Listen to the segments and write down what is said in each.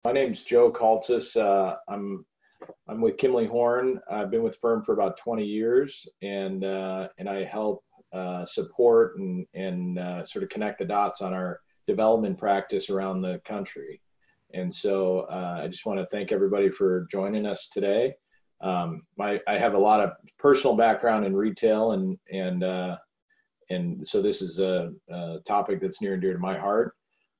My name's Joe Kaltzis. I'm with Kimley Horn. I've been with the firm for about 20 years, and I help support and sort of connect the dots on our development practice around the country. And so I just want to thank everybody for joining us today. I have a lot of personal background in retail, and so this is a topic that's near and dear to my heart.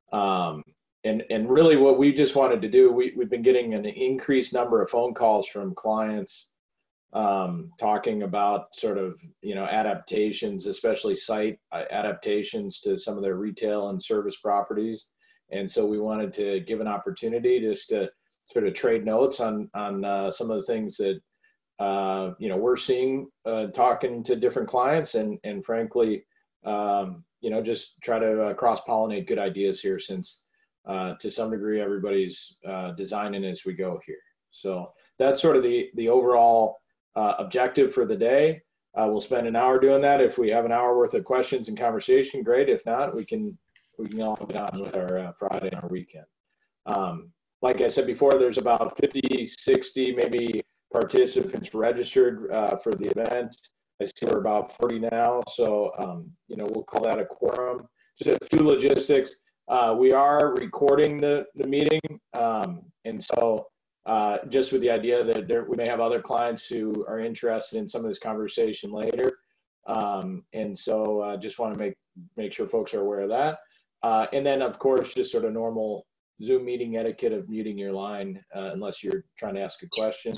And really what we just wanted to do, we've been getting an increased number of phone calls from clients talking about sort of, adaptations, especially site adaptations to some of their retail and service properties. And so we wanted to give an opportunity just to sort of trade notes on some of the things that, we're seeing talking to different clients and frankly, just try to cross-pollinate good ideas here since to some degree, everybody's designing as we go here. So that's sort of the overall objective for the day. We'll spend an hour doing that. If we have an hour worth of questions and conversation, great. If not, we can all get on with our Friday and our weekend. Like I said before, there's about 50, 60 maybe participants registered for the event. I see we're about 40 now. So, we'll call that a quorum. Just a few logistics. We are recording the meeting, and so just with the idea that we may have other clients who are interested in some of this conversation later, and so just want to make sure folks are aware of that. And then, of course, just sort of normal Zoom meeting etiquette of muting your line unless you're trying to ask a question,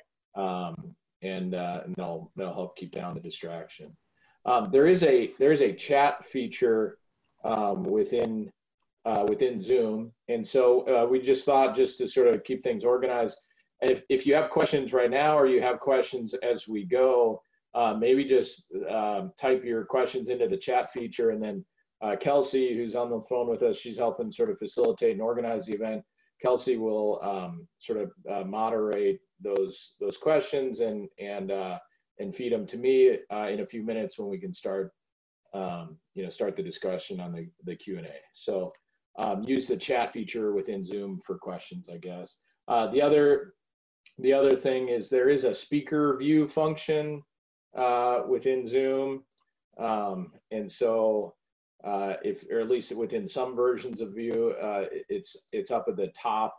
and they'll help keep down the distraction. There is a chat feature within Zoom. And so we just thought just to sort of keep things organized. And if you have questions right now or you have questions as we go, maybe just type your questions into the chat feature, and then Kelsey, who's on the phone with us, she's helping sort of facilitate and organize the event. Kelsey will sort of moderate those questions and feed them to me in a few minutes when we can start start the discussion on the Q&A. So use the chat feature within Zoom for questions, I guess. The other thing is there is a speaker view function within Zoom, and so or at least within some versions of View, it's up at the top.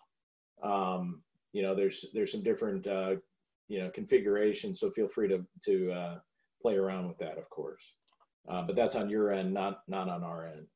There's some different configurations, so feel free to play around with that, of course. But that's on your end, not on our end.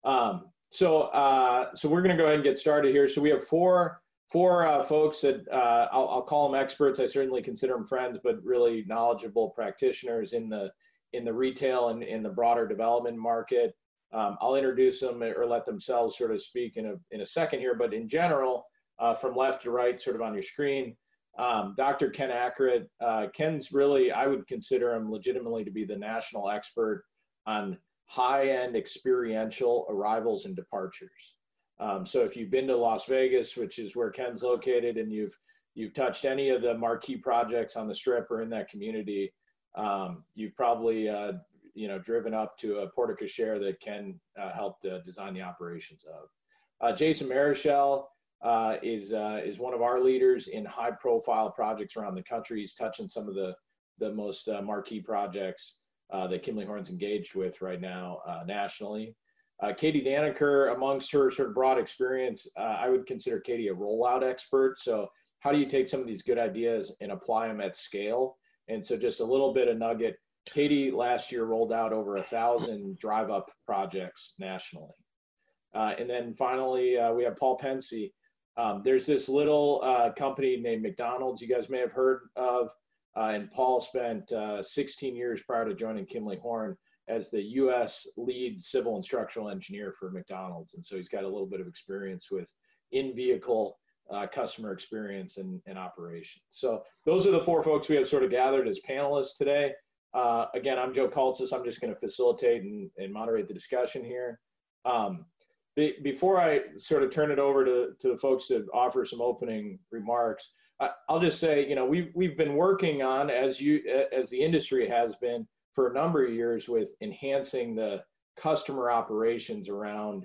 So we're going to go ahead and get started here. So we have four folks that I'll call them experts. I certainly consider them friends, but really knowledgeable practitioners in the retail and in the broader development market. I'll introduce them or let themselves sort of speak in a second here. But in general, from left to right, sort of on your screen, Dr. Ken Ackeret. Ken's really, I would consider him legitimately to be the national expert on high-end experiential arrivals and departures. So if you've been to Las Vegas, which is where Ken's located, and you've touched any of the marquee projects on the Strip or in that community, you've probably driven up to a porte cochere that Ken helped design the operations of. Jason Marichal is one of our leaders in high-profile projects around the country. He's touching some of the most marquee projects that Kimley Horn's engaged with right now nationally. Katie Danaker, amongst her sort of broad experience, I would consider Katie a rollout expert. So how do you take some of these good ideas and apply them at scale? And so just a little bit of nugget. Katie last year rolled out over 1,000 drive-up projects nationally. And then finally, we have Paul Pensy. There's this little company named McDonald's you guys may have heard of. And Paul spent 16 years prior to joining Kimley Horn as the U.S. lead civil and structural engineer for McDonald's. And so he's got a little bit of experience with in-vehicle customer experience and operations. So those are the four folks we have sort of gathered as panelists today. Again, I'm Joe Kaltzis. I'm just going to facilitate and moderate the discussion here. Before I sort of turn it over to the folks to offer some opening remarks, I'll just say, we've been working on, as the industry has been for a number of years, with enhancing the customer operations around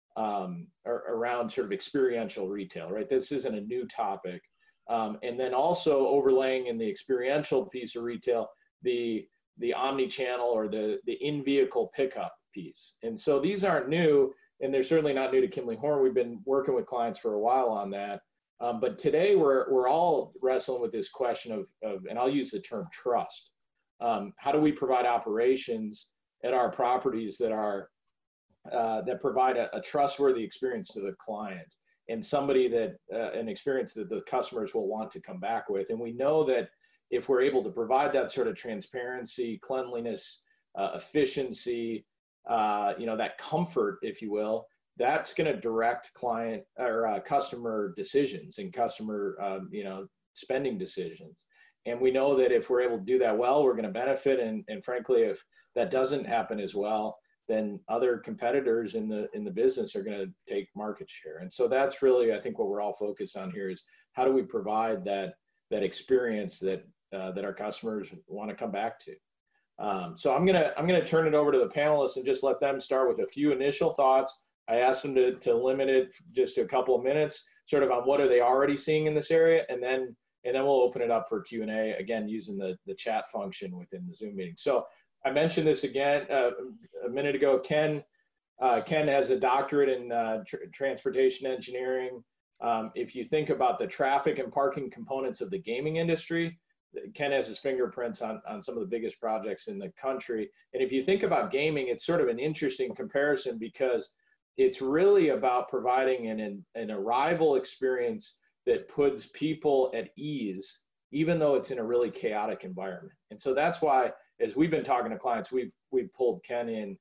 around sort of experiential retail, right? This isn't a new topic. And then also overlaying in the experiential piece of retail, the omni-channel or the in-vehicle pickup piece. And so these aren't new, and they're certainly not new to Kimley Horn. We've been working with clients for a while on that. But today we're all wrestling with this question of, and I'll use the term trust. How do we provide operations at our properties that are that provide a trustworthy experience to the client, and somebody that an experience that the customers will want to come back with? And we know that if we're able to provide that sort of transparency, cleanliness, efficiency, that comfort, if you will, that's going to direct client or customer decisions and customer, spending decisions. And we know that if we're able to do that well, we're going to benefit. And frankly, if that doesn't happen as well, then other competitors in the business are going to take market share. And so that's really, I think, what we're all focused on here is how do we provide that experience that our customers want to come back to. So I'm gonna turn it over to the panelists and just let them start with a few initial thoughts. I asked them to limit it just to a couple of minutes, sort of on what are they already seeing in this area, and then we'll open it up for Q&A, again, using the chat function within the Zoom meeting. So I mentioned this again a minute ago. Ken has a doctorate in transportation engineering. If you think about the traffic and parking components of the gaming industry, Ken has his fingerprints on some of the biggest projects in the country. And if you think about gaming, it's sort of an interesting comparison because it's really about providing an arrival experience that puts people at ease, even though it's in a really chaotic environment. And so that's why, as we've been talking to clients, we've pulled Ken in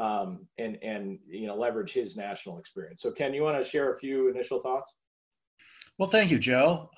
and leverage his national experience. So Ken, you want to share a few initial thoughts? Well, thank you, Joe.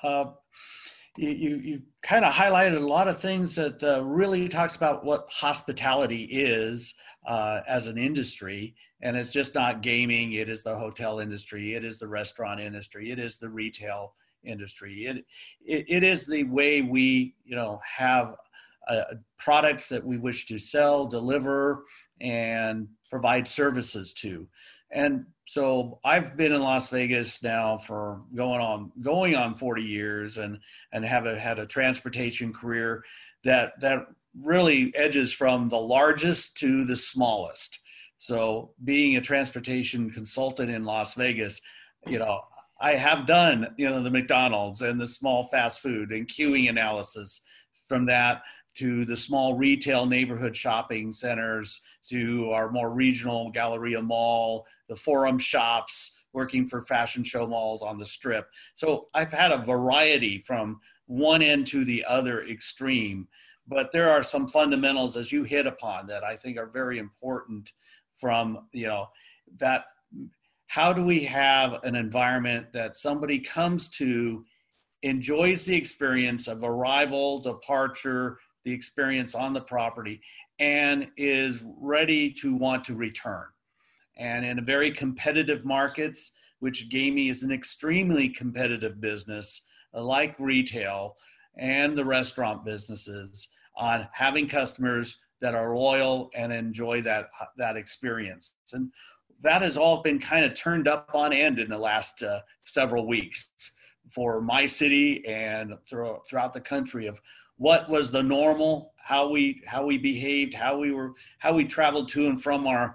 You kind of highlighted a lot of things that really talks about what hospitality is as an industry. And it's just not gaming. It is the hotel industry. It is the restaurant industry. It is the retail industry. It is the way we, have products that we wish to sell, deliver, and provide services to. And so I've been in Las Vegas now for going on 40 years and have had a transportation career that really edges from the largest to the smallest. So being a transportation consultant in Las Vegas, I have done, the McDonald's and the small fast food and queuing analysis, from that to the small retail neighborhood shopping centers, to our more regional Galleria Mall, the Forum Shops, working for fashion show malls on the Strip. So I've had a variety from one end to the other extreme, but there are some fundamentals, as you hit upon, that I think are very important from, that how do we have an environment that somebody comes to, enjoys the experience of arrival, departure, the experience on the property, and is ready to want to return. And in a very competitive markets, which gaming is an extremely competitive business, like retail and the restaurant businesses, on having customers that are loyal and enjoy that experience. And that has all been kind of turned up on end in the last several weeks for my city and throughout the country, of what was the normal, how we behaved, how we traveled to and from our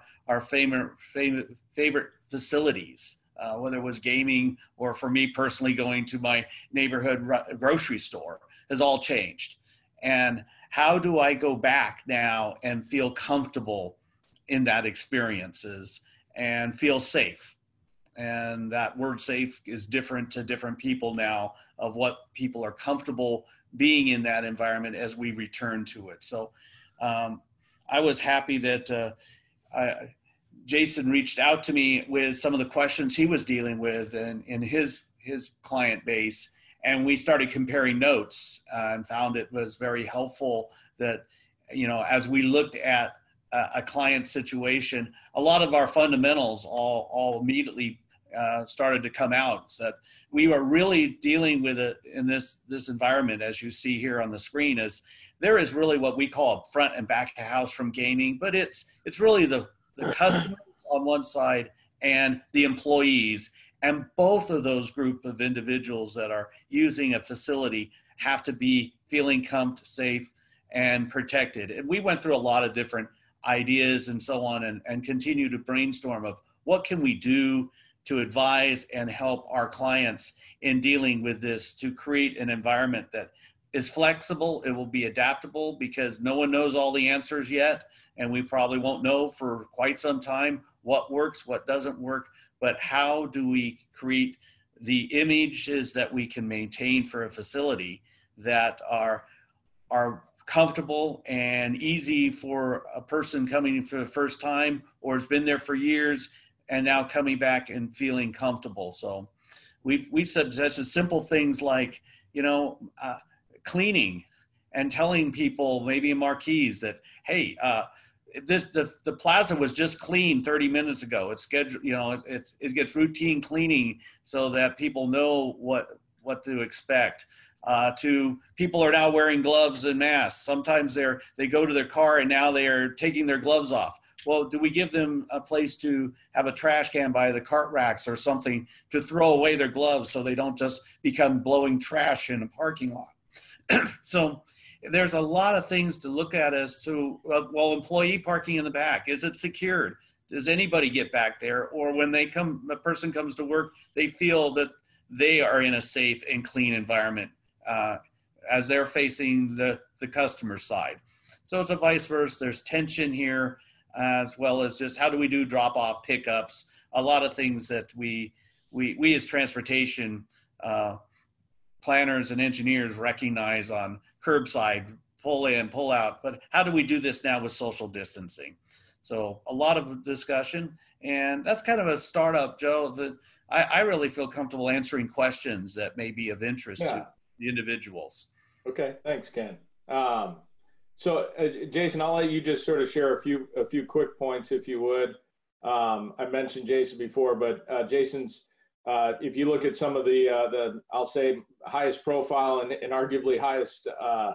favorite facilities, whether it was gaming or, for me personally, going to my neighborhood grocery store, has all changed. And how do I go back now and feel comfortable in that experiences and feel safe? And that word safe is different to different people now, of what people are comfortable being in that environment as we return to it. So I was happy that Jason reached out to me with some of the questions he was dealing with in his client base. And we started comparing notes and found it was very helpful that, as we looked at a client situation, a lot of our fundamentals all immediately started to come out. So that we were really dealing with it in this environment, as you see here on the screen, is there is really what we call front and back of house from gaming, but it's really the customers on one side and the employees. And both of those group of individuals that are using a facility have to be feeling comfortable, safe, and protected. And we went through a lot of different ideas and so on, and continue to brainstorm of what can we do to advise and help our clients in dealing with this, to create an environment that is flexible. It will be adaptable because no one knows all the answers yet, and we probably won't know for quite some time what works, what doesn't work. But how do we create the images that we can maintain for a facility that are comfortable and easy for a person coming for the first time or has been there for years and now coming back and feeling comfortable? So we've said such simple things like, cleaning and telling people maybe in marquees that, hey, the plaza was just cleaned 30 minutes ago. It's scheduled, it gets routine cleaning so that people know what to expect. To people are now wearing gloves and masks. Sometimes they go to their car and now they are taking their gloves off. Well, do we give them a place to have a trash can by the cart racks or something to throw away their gloves so they don't just become blowing trash in a parking lot? So there's a lot of things to look at as to, employee parking in the back, is it secured? Does anybody get back there? Or when the person comes to work, they feel that they are in a safe and clean environment as they're facing the customer side. So it's a vice versa. There's tension here, as well as just how do we do drop-off pickups, a lot of things that we as transportation planners and engineers recognize on curbside, pull in, pull out, but how do we do this now with social distancing? So a lot of discussion, and that's kind of a startup, Joe, that I really feel comfortable answering questions that may be of interest to the individuals. Okay, thanks, Ken. So Jason, I'll let you just sort of share a few quick points, if you would. I mentioned Jason before, but Jason's, if you look at some of the I'll say highest profile and arguably highest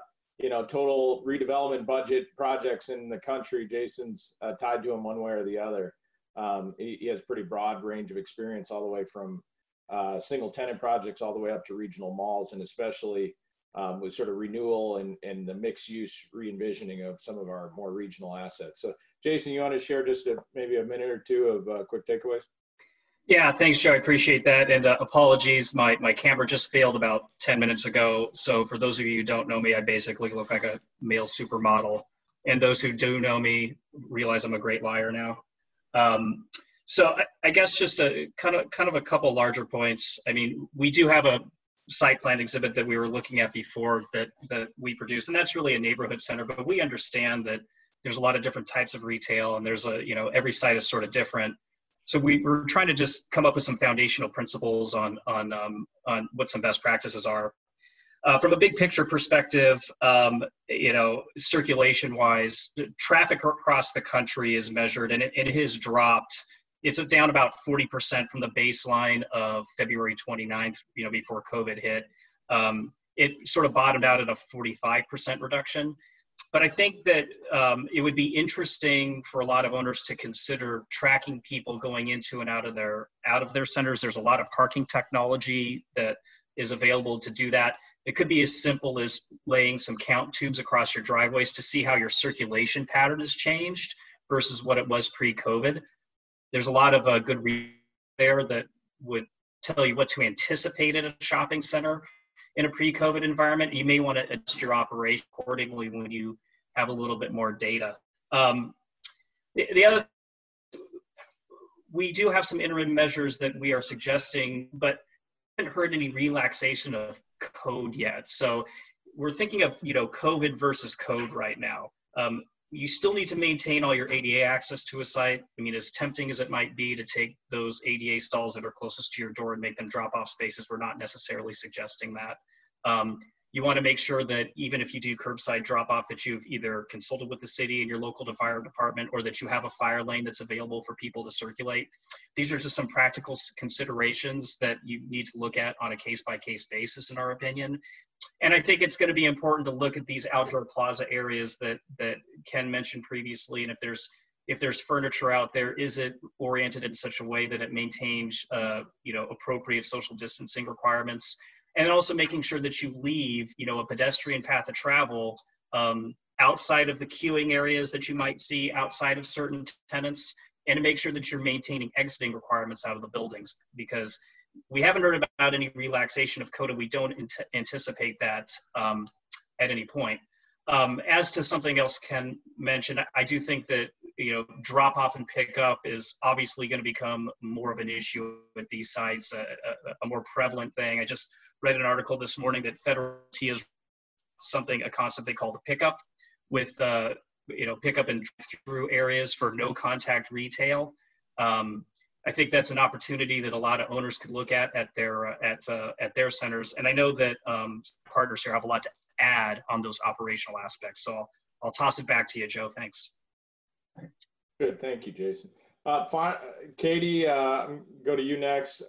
total redevelopment budget projects in the country, Jason's tied to him one way or the other. He has a pretty broad range of experience, all the way from single tenant projects all the way up to regional malls, and especially with sort of renewal and the mixed use re-envisioning of some of our more regional assets. So Jason, you want to share just maybe a minute or two of quick takeaways? Yeah, thanks, Joe. I appreciate that. And apologies, my camera just failed about 10 minutes ago. So for those of you who don't know me, I basically look like a male supermodel. And those who do know me realize I'm a great liar now. So I guess just a kind of a couple larger points. I mean, we do have a site plan exhibit that we were looking at before that we produce, and that's really a neighborhood center. But we understand that there's a lot of different types of retail, and there's every site is sort of different. So we're trying to just come up with some foundational principles on what some best practices are. From a big picture perspective, circulation wise, traffic across the country is measured, and it has dropped. It's down about 40% from the baseline of February 29th, before COVID hit. It sort of bottomed out at a 45% reduction. But I think that it would be interesting for a lot of owners to consider tracking people going into and out of their centers. There's a lot of parking technology that is available to do that. It could be as simple as laying some count tubes across your driveways to see how your circulation pattern has changed versus what it was pre-COVID. There's a lot of good research there that would tell you what to anticipate in a shopping center in a pre-COVID environment. You may want to adjust your operation accordingly when you have a little bit more data. The other, we do have some interim measures that we are suggesting, but I haven't heard any relaxation of code yet. So we're thinking of, COVID versus code right now. You still need to maintain all your ADA access to a site. I mean, as tempting as it might be to take those ADA stalls that are closest to your door and make them drop-off spaces, we're not necessarily suggesting that. You want to make sure that even if you do curbside drop-off, that you've either consulted with the city and your local fire department, or that you have a fire lane that's available for people to circulate. These are just some practical considerations that you need to look at on a case-by-case basis, in our opinion. And I think it's going to be important to look at these outdoor plaza areas that Ken mentioned previously. And if if there's furniture out there, is it oriented in such a way that it maintains, appropriate social distancing requirements? And also making sure that you leave, a pedestrian path of travel outside of the queuing areas that you might see outside of certain tenants, and to make sure that you're maintaining exiting requirements out of the buildings, because we haven't heard about any relaxation of code, and we don't anticipate that at any point. As to something else Ken mentioned, I do think that drop off and pick up is obviously going to become more of an issue at these sites, a more prevalent thing. I just read an article this morning that Federal is a concept they call the pickup, with pickup and through areas for no contact retail. I think that's an opportunity that a lot of owners could look at their centers. And I know that partners here have a lot to add on those operational aspects. So I'll toss it back to you, Joe. Thanks. Good, thank you, Jason. Katie, go to you next.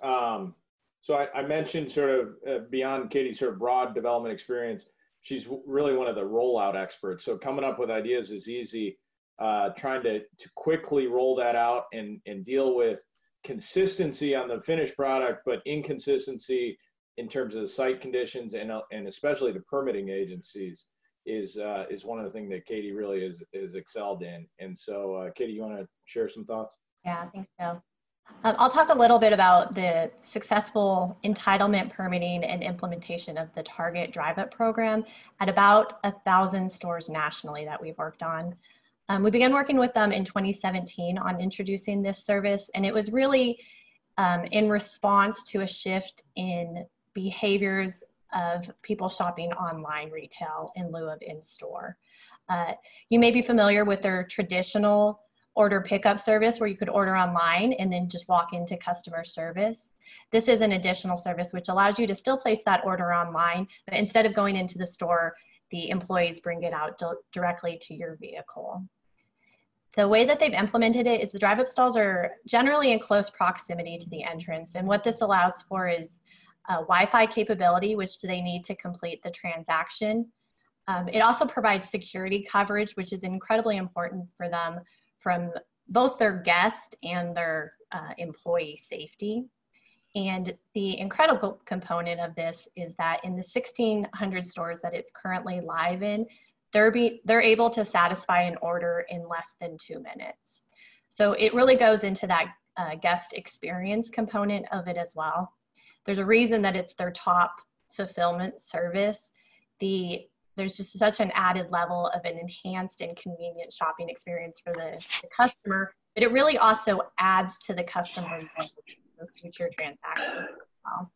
So I mentioned sort of beyond Katie's sort of broad development experience, she's really one of the rollout experts. So coming up with ideas is easy. Trying to quickly roll that out and deal with consistency on the finished product, but inconsistency in terms of the site conditions and especially the permitting agencies is one of the things that Katie really is excelled in. And so, Katie, you want to share some thoughts? Yeah, I think so. I'll talk a little bit about the successful entitlement permitting and implementation of the Target Drive-Up program at about 1,000 stores nationally that we've worked on. We began working with them in 2017 on introducing this service, and it was really in response to a shift in behaviors of people shopping online retail in lieu of in-store. You may be familiar with their traditional order pickup service where you could order online and then just walk into customer service. This is an additional service which allows you to still place that order online, but instead of going into the store, the employees bring it out directly to your vehicle. The way that they've implemented it is the drive-up stalls are generally in close proximity to the entrance, and what this allows for is Wi-Fi capability, which they need to complete the transaction. It also provides security coverage, which is incredibly important for them from both their guest and their employee safety. And the incredible component of this is that in the 1,600 stores that it's currently live in, they're able to satisfy an order in less than 2 minutes. So it really goes into that guest experience component of it as well. There's a reason that it's their top fulfillment service. There's just such an added level of an enhanced and convenient shopping experience for the customer, but it really also adds to the customer's future transactions as well.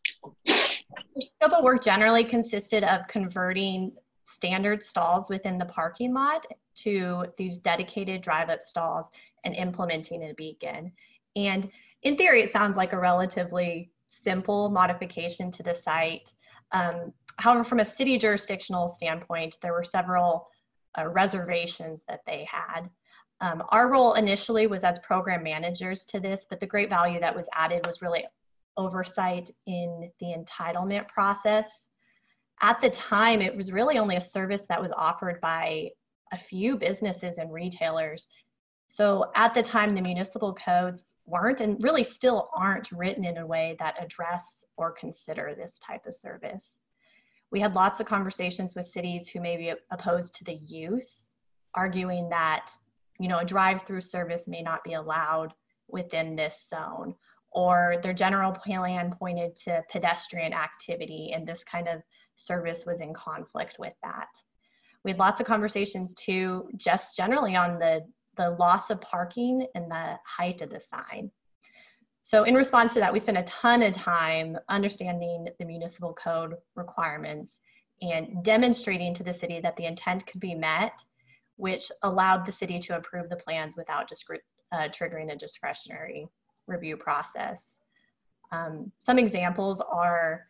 The scope of work generally consisted of converting standard stalls within the parking lot to these dedicated drive-up stalls and implementing a beacon. And in theory, it sounds like a relatively simple modification to the site. However, from a city jurisdictional standpoint, there were several reservations that they had. Our role initially was as program managers to this, but the great value that was added was really oversight in the entitlement process. At the time, it was really only a service that was offered by a few businesses and retailers. So at the time, the municipal codes weren't and really still aren't written in a way that address or consider this type of service. We had lots of conversations with cities who may be opposed to the use, arguing that, a drive-through service may not be allowed within this zone, or their general plan pointed to pedestrian activity, and this kind of service was in conflict with that. We had lots of conversations too, just generally on the loss of parking and the height of the sign. So in response to that, we spent a ton of time understanding the municipal code requirements and demonstrating to the city that the intent could be met, which allowed the city to approve the plans without triggering a discretionary review process. Some examples are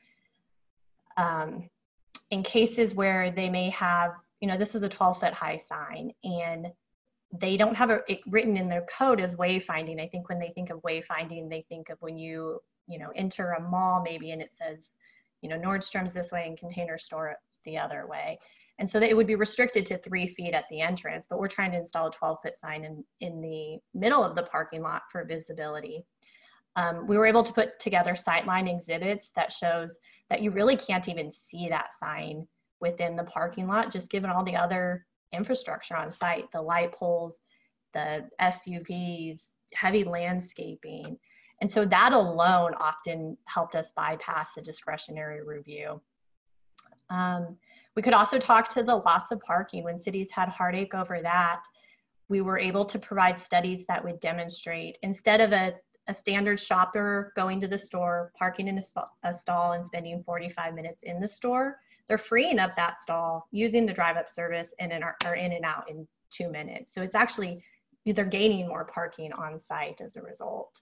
in cases where they may have, this is a 12-foot high sign and they don't have it written in their code as wayfinding. I think when they think of wayfinding, they think of when you enter a mall maybe and it says, Nordstrom's this way and Container Store the other way. And so that it would be restricted to 3 feet at the entrance, but we're trying to install a 12-foot sign in the middle of the parking lot for visibility. We were able to put together sightline exhibits that shows that you really can't even see that sign within the parking lot, just given all the other infrastructure on site, the light poles, the SUVs, heavy landscaping. And so that alone often helped us bypass a discretionary review. We could also talk to the loss of parking. When cities had heartache over that, we were able to provide studies that would demonstrate, instead of a standard shopper going to the store, parking in a stall and spending 45 minutes in the store, they're freeing up that stall using the drive-up service and are in and out in 2 minutes. So it's actually, they're gaining more parking on site as a result.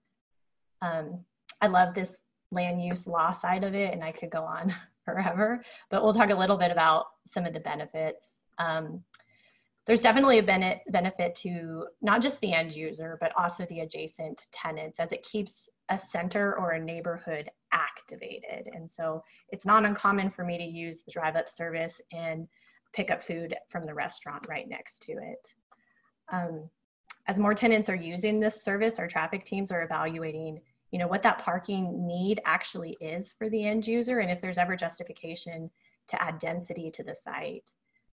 I love this land use law side of it, and I could go on forever, but we'll talk a little bit about some of the benefits. There's definitely a benefit to not just the end user, but also the adjacent tenants, as it keeps a center or a neighborhood activated. And so it's not uncommon for me to use the drive-up service and pick up food from the restaurant right next to it. As more tenants are using this service, our traffic teams are evaluating, what that parking need actually is for the end user, and if there's ever justification to add density to the site.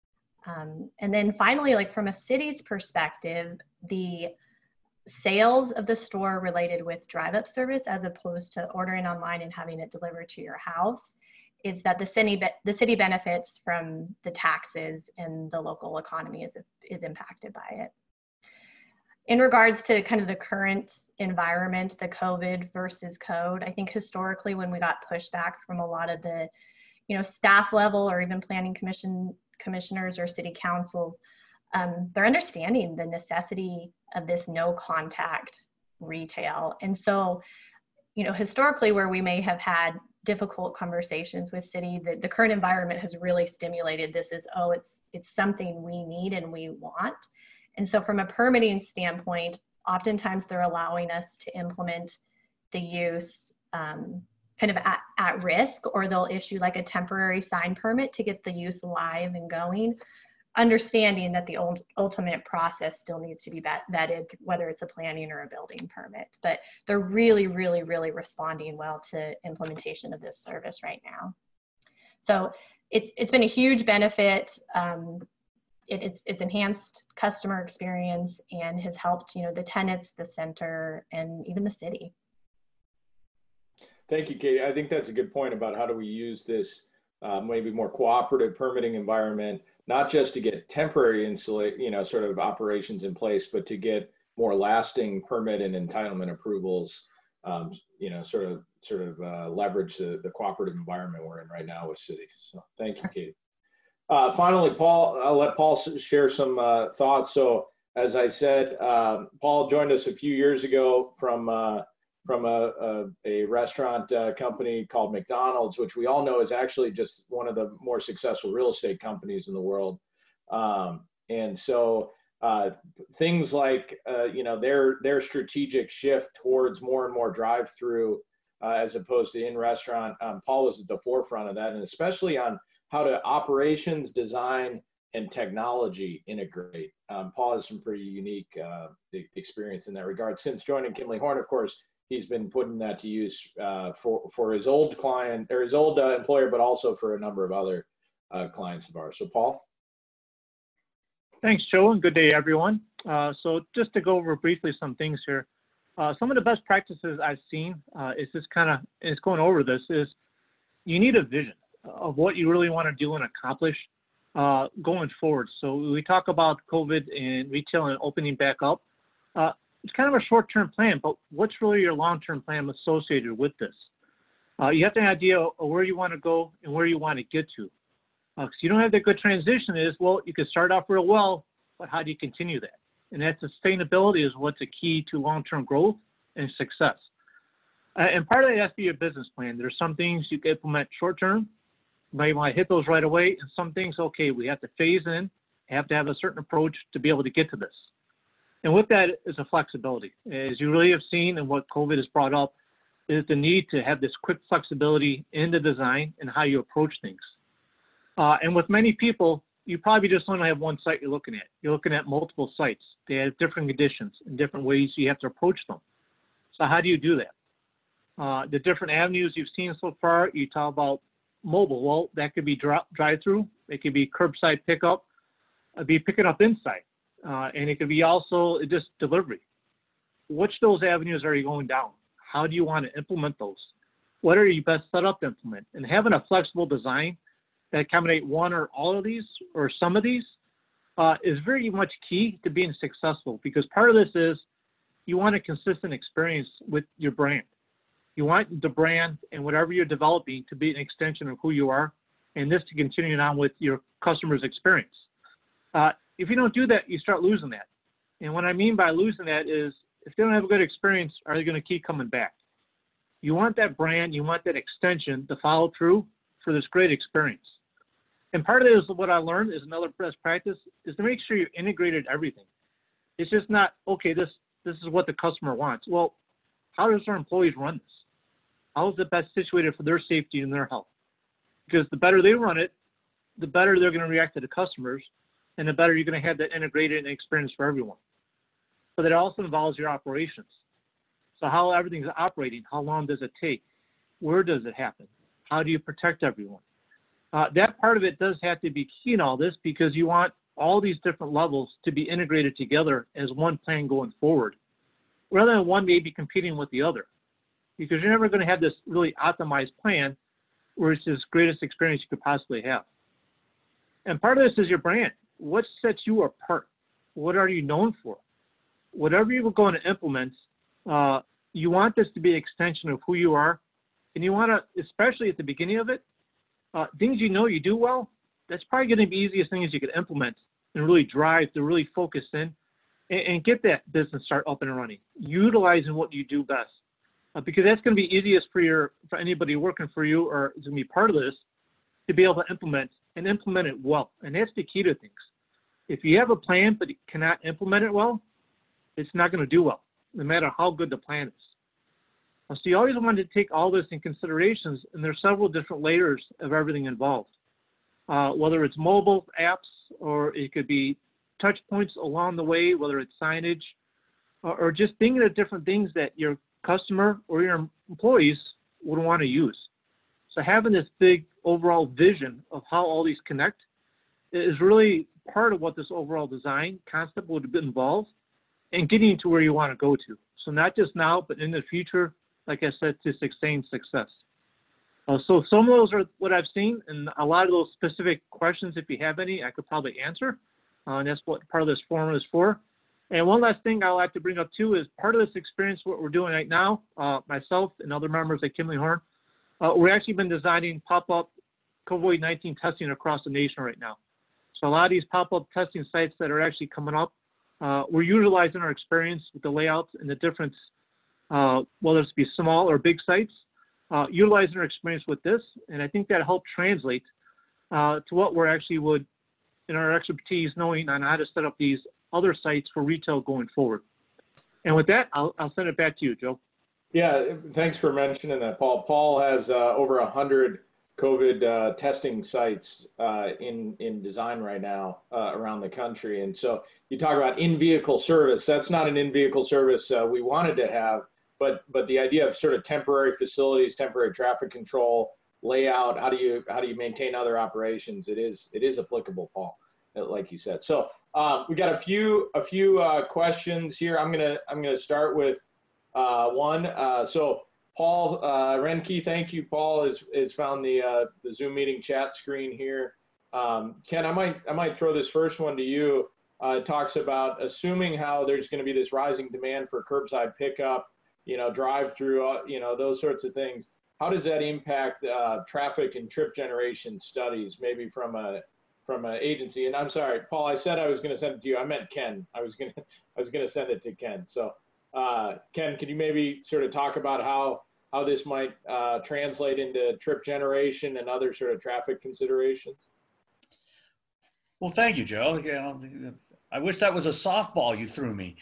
And then finally, like from a city's perspective, the sales of the store related with drive-up service, as opposed to ordering online and having it delivered to your house, is that the city benefits from the taxes, and the local economy is impacted by it. In regards to kind of the current environment, the COVID versus code, I think historically when we got pushback from a lot of the, staff level or even planning commissioners or city councils, they're understanding the necessity of this no contact retail. And so, historically where we may have had difficult conversations with city, the current environment has really stimulated this as, it's something we need and we want. And so from a permitting standpoint, oftentimes they're allowing us to implement the use kind of at risk, or they'll issue like a temporary sign permit to get the use live and going, understanding that the ultimate process still needs to be vetted, whether it's a planning or a building permit. But they're really, really, really responding well to implementation of this service right now. So it's been a huge benefit. It's enhanced customer experience and has helped, the tenants, the center, and even the city. Thank you, Katie. I think that's a good point about how do we use this maybe more cooperative permitting environment, not just to get temporary sort of operations in place, but to get more lasting permit and entitlement approvals, sort of leverage the cooperative environment we're in right now with cities. So thank you, Katie. Finally, Paul, I'll let Paul share some thoughts. So as I said, Paul joined us a few years ago from a restaurant company called McDonald's, which we all know is actually just one of the more successful real estate companies in the world. And so things like, their strategic shift towards more and more drive-through as opposed to in-restaurant, Paul was at the forefront of that, and especially on how to operations, design, and technology integrate. Paul has some pretty unique experience in that regard. Since joining Kimley Horn, of course, he's been putting that to use for his old client or his old employer, but also for a number of other clients of ours. So Paul. Thanks, Joe, and good day, everyone. So just to go over briefly some things here. Some of the best practices I've seen is going over this is you need a vision of what you really want to do and accomplish going forward. So we talk about COVID and retail and opening back up. It's kind of a short-term plan, but what's really your long-term plan associated with this? You have an idea of where you want to go and where you want to get to. Because you don't have that good transition is, well, you can start off real well, but how do you continue that? And that sustainability is what's a key to long-term growth and success. And part of that has to be a business plan. There's some things you can implement short-term. You might want to hit those right away. And some things, okay, we have to phase in, have to have a certain approach to be able to get to this. And with that is a flexibility. As you really have seen and what COVID has brought up is the need to have this quick flexibility in the design and how you approach things. And with many people, you probably just only have one site you're looking at. You're looking at multiple sites. They have different conditions and different ways you have to approach them. So how do you do that? The different avenues you've seen so far, you talk about mobile. Well, that could be drive-through. It could be curbside pickup. It'd be picking up inside. And it could be also just delivery. Which of those avenues are you going down? How do you want to implement those? What are you best set up to implement? And having a flexible design that accommodate one or all of these or some of these is very much key to being successful, because part of this is you want a consistent experience with your brand. You want the brand and whatever you're developing to be an extension of who you are, and this to continue on with your customer's experience. If you don't do that, you start losing that. And what I mean by losing that is if they don't have a good experience, are they going to keep coming back? You want that brand, you want that extension to follow through for this great experience. And part of it is what I learned is another best practice is to make sure you integrated everything. It's just not, okay, this is what the customer wants. Well, how does our employees run this? How is it best situated for their safety and their health? Because the better they run it, the better they're going to react to the customers, and the better you're going to have that integrated experience for everyone. But it also involves your operations. So how everything's operating, how long does it take? Where does it happen? How do you protect everyone? That part of it does have to be key in all this, because you want all these different levels to be integrated together as one plan going forward, rather than one maybe competing with the other. Because you're never going to have this really optimized plan where it's the greatest experience you could possibly have. And part of this is your brand. What sets you apart? What are you known for? Whatever you're going to implement, you want this to be an extension of who you are. And you want to, especially at the beginning of it, things you know you do well, that's probably going to be the easiest things you could implement and really drive to really focus in and get that business start up and running, utilizing what you do best. Because that's going to be easiest for anybody working for you or is going to be part of this, to be able to implement it well. And that's the key to things. If you have a plan but you cannot implement it well, it's not going to do well, no matter how good the plan is. So you always want to take all this in considerations, and there's several different layers of everything involved. Whether it's mobile apps, or it could be touch points along the way, whether it's signage, or just thinking of different things that your customer or your employees would want to use. So having this big overall vision of how all these connect is really part of what this overall design concept would involve, and getting you to where you want to go to. So not just now, but in the future, like I said, to sustain success. So some of those are what I've seen, and a lot of those specific questions, if you have any, I could probably answer. And that's what part of this forum is for. And one last thing I'd like to bring up too is part of this experience, what we're doing right now, myself and other members at Kimley-Horn, we've actually been designing pop-up COVID-19 testing across the nation right now. So a lot of these pop-up testing sites that are actually coming up, we're utilizing our experience with the layouts and the difference, whether it's be small or big sites, utilizing our experience with this. And I think that helped translate to what we're actually would, in our expertise, knowing on how to set up these other sites for retail going forward. And with that, I'll send it back to you, Joe. Yeah, thanks for mentioning that, Paul. Paul has over 100 COVID testing sites in design right now around the country. And so you talk about in-vehicle service. That's not an in-vehicle service we wanted to have, but the idea of sort of temporary facilities, temporary traffic control, layout, how do you maintain other operations? It is applicable, Paul, like you said. So we got a few questions here. I'm gonna start with one. So Paul Renke, thank you. Paul has found the Zoom meeting chat screen here. Ken, I might throw this first one to you. It talks about assuming how there's going to be this rising demand for curbside pickup, drive-through, those sorts of things. How does that impact traffic and trip generation studies, maybe from an agency? And I'm sorry, Paul, I said I was going to send it to you. I meant Ken. I was going to send it to Ken. So Ken, could you maybe sort of talk about how this might translate into trip generation and other sort of traffic considerations? Well, thank you, Joe. I wish that was a softball you threw me.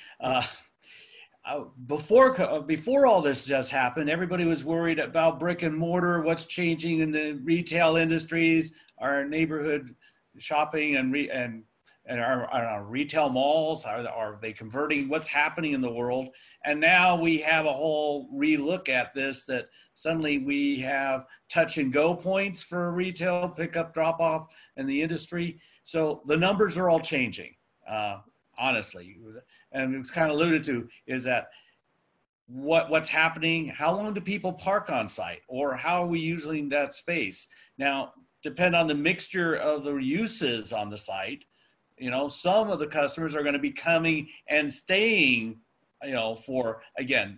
Before all this just happened, everybody was worried about brick and mortar, what's changing in the retail industries. our neighborhood shopping and our retail malls? Are they converting? What's happening in the world? And now we have a whole relook at this, that suddenly we have touch and go points for retail, pickup, drop off in the industry. So the numbers are all changing, honestly. And it's kind of alluded to is that what's happening, how long do people park on site, or how are we using that space? Now, depend on the mixture of the uses on the site. You know, some of the customers are going to be coming and staying, you know, for, again,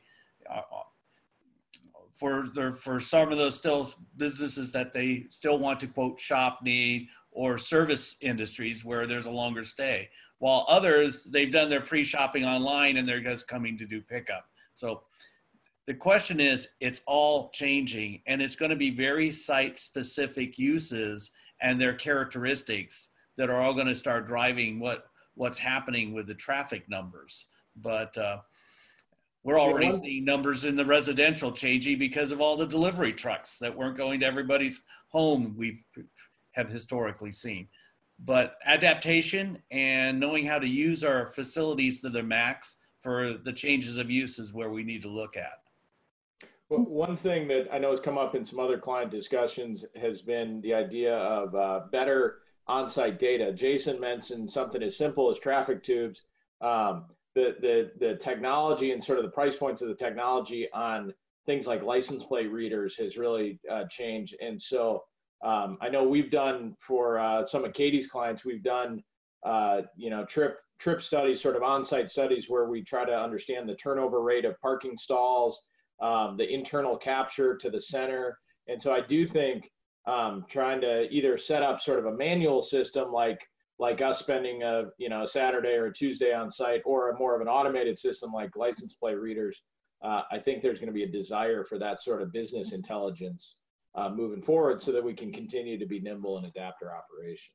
for some of those still businesses that they still want to, quote, shop, need, or service industries where there's a longer stay, while others, they've done their pre-shopping online and they're just coming to do pickup. So the question is, it's all changing, and it's going to be very site-specific uses and their characteristics that are all going to start driving what's happening with the traffic numbers. But we're already seeing numbers in the residential changing because of all the delivery trucks that weren't going to everybody's home we have historically seen. But adaptation and knowing how to use our facilities to their max for the changes of use is where we need to look at. Well, one thing that I know has come up in some other client discussions has been the idea of better on-site data. Jason mentioned something as simple as traffic tubes. The technology and sort of the price points of the technology on things like license plate readers has really changed. And so I know we've done for some of Katie's clients, we've done trip studies, sort of on-site studies where we try to understand the turnover rate of parking stalls, the internal capture to the center. And so I do think trying to either set up sort of a manual system like us spending a Saturday or a Tuesday on site, or a more of an automated system like license plate readers. I think there's going to be a desire for that sort of business intelligence moving forward, so that we can continue to be nimble and adapt our operations.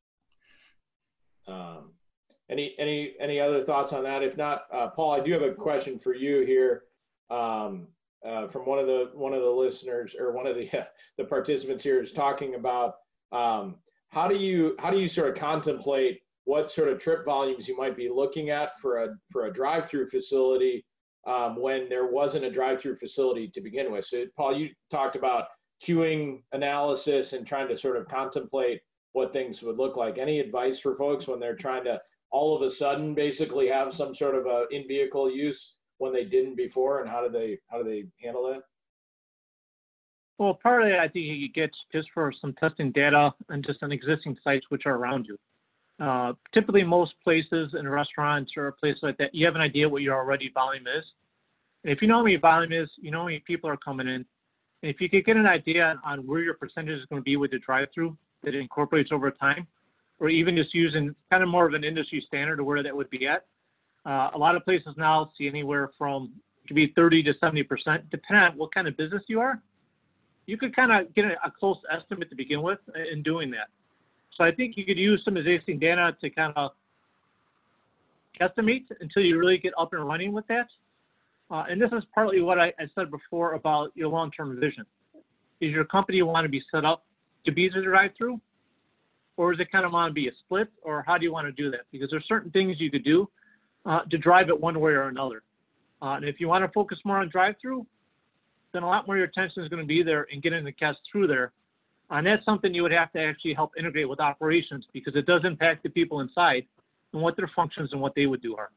Any other thoughts on that? If not, Paul, I do have a question for you here from one of the listeners, or one of the participants here is talking about how do you sort of contemplate what sort of trip volumes you might be looking at for a drive-through facility when there wasn't a drive-through facility to begin with. So Paul, you talked about queuing analysis and trying to sort of contemplate what things would look like. Any advice for folks when they're trying to all of a sudden basically have some sort of a in-vehicle use when they didn't before, and how do they handle that? Well, partly I think you get just for some testing data and just on existing sites which are around you. Typically, most places in restaurants or places like that, you have an idea what your already volume is. And if you know how many volume is, you know how many people are coming in. And if you could get an idea on where your percentage is going to be with the drive-through that it incorporates over time, or even just using kind of more of an industry standard of where that would be at. A lot of places now see anywhere from, it could be 30 to 70%, depending on what kind of business you are. You could kind of get a close estimate to begin with in doing that. So I think you could use some existing data to kind of estimate until you really get up and running with that. And this is partly what I said before about your long-term vision. Is your company want to be set up to be the drive-through? Or does it kind of want to be a split? Or how do you want to do that? Because there's certain things you could do to drive it one way or another. And if you want to focus more on drive-through, then a lot more of your attention is going to be there and getting the guests through there. And that's something you would have to actually help integrate with operations, because it does impact the people inside and what their functions and what they would do are.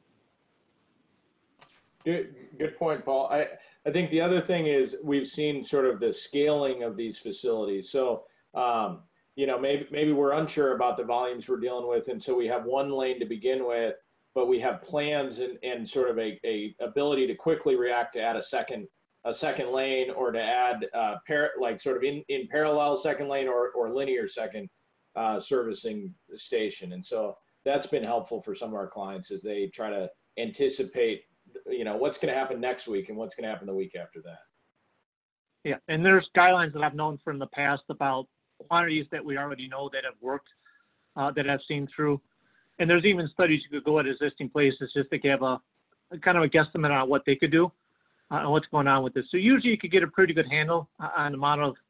Good point, Paul. I think the other thing is we've seen sort of the scaling of these facilities. So, maybe we're unsure about the volumes we're dealing with, and so we have one lane to begin with, but we have plans and sort of a ability to quickly react to add a second lane, or to add sort of in parallel second lane or linear second servicing station. And so that's been helpful for some of our clients as they try to anticipate what's going to happen next week and what's going to happen the week after that. Yeah, and there's guidelines that I've known from the past about quantities that we already know that have worked, that I've seen through. And there's even studies you could go at existing places just to give a kind of a guesstimate on what they could do and what's going on with this. So usually you could get a pretty good handle on the amount of